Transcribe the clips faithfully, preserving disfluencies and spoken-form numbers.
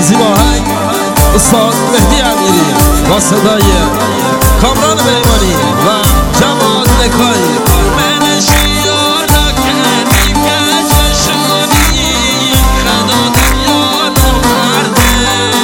زیباهنگ استاد مهدی امیری با صدای کامران پیمانی و جمال نکایی. من شیار نکنی کششانی خدا دنیا نمرده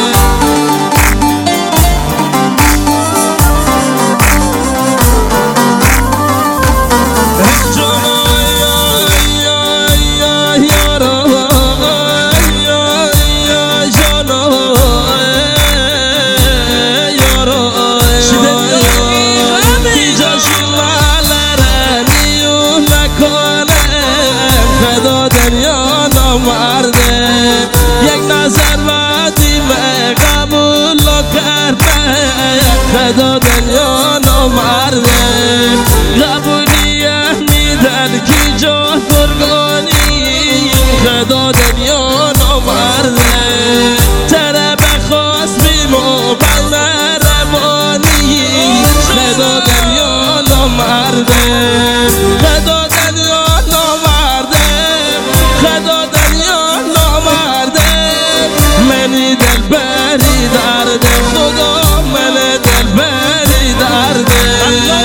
خدا دنیا نمرده قبولیه میدن کی جا قربانی خدا دنیا نمرده تره بخواست بیمو بل روانی خدا دنیا نمرده خدا دنیا نمرده خدا دنیا نمرده منی دل بری درد خدا من دل بری درده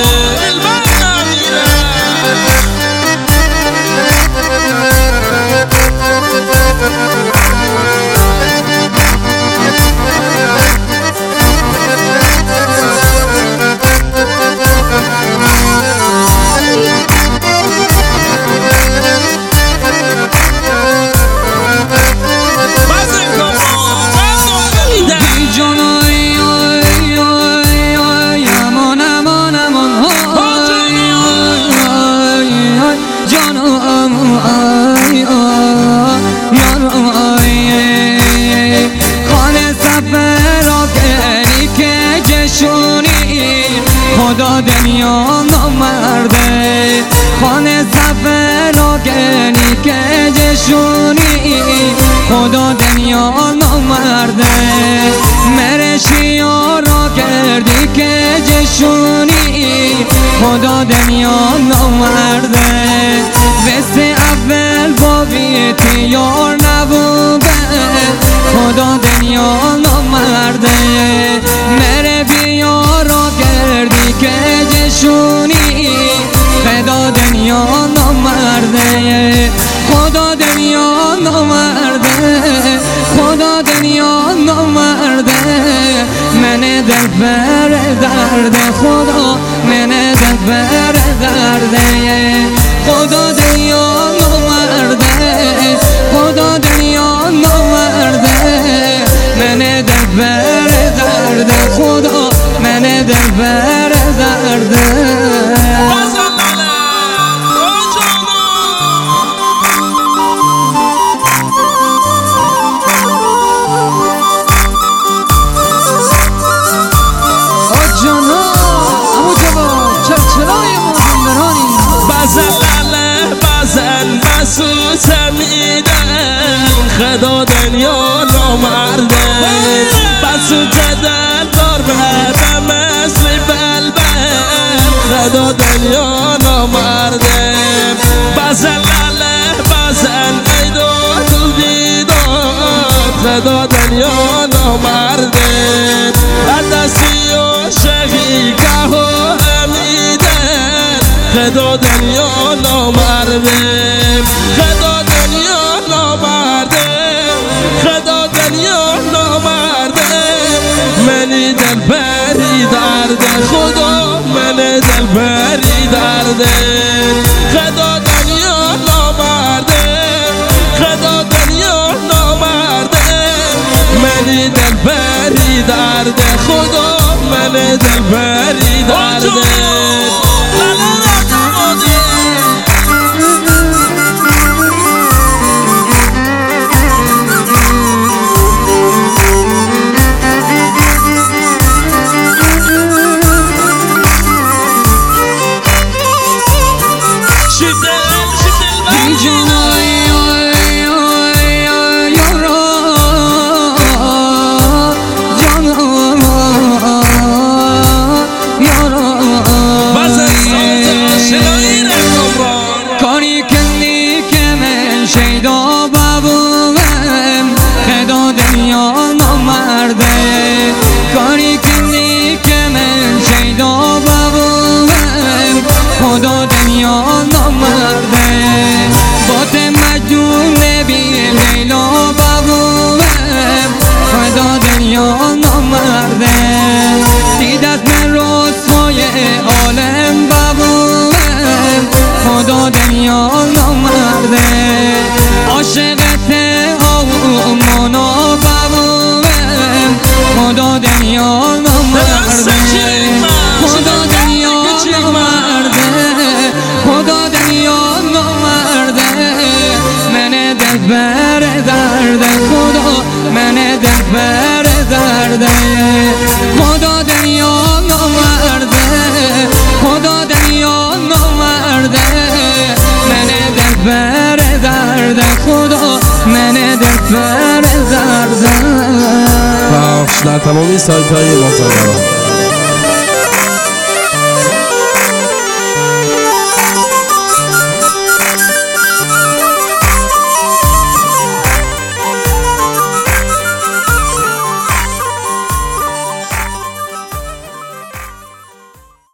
خدا دنیا نمرده خانه سفر و گنی که جشونی خدا دنیا نمرده مرشی را کردی که جشونی خدا دنیا نمرده وست اول با بیتی یار نبوده خدا دنیا نمرده مره بیار را کردی که جشونی خدا دنیا نمرده خدا دنیا نمرده خدا دنیا نمرده من دل بر درد خدا من دل بر درد خدا دنیا نمرده خدا دنیا نمرده من دل بر درد خدا من دل بر درده خدا دنیا نمرده بسوت دل دار به مثل بلبل خدا دنیا نمرده بزن لاله بزن ایدو تو بیداد خدا دنیا نمرده عدسی و شقی که و امیدن خدا دنیا نمرده خدا دنیا نمرده خدا دنیا نمرده منی دل بری درد خدا من دل بری درد خدا دنیا نمرده خدا دنیا نمرده منی دل بری درد خدا من دل بری درد خدا منه دل بر دردم. پخش در تمامی سایت های معتبر.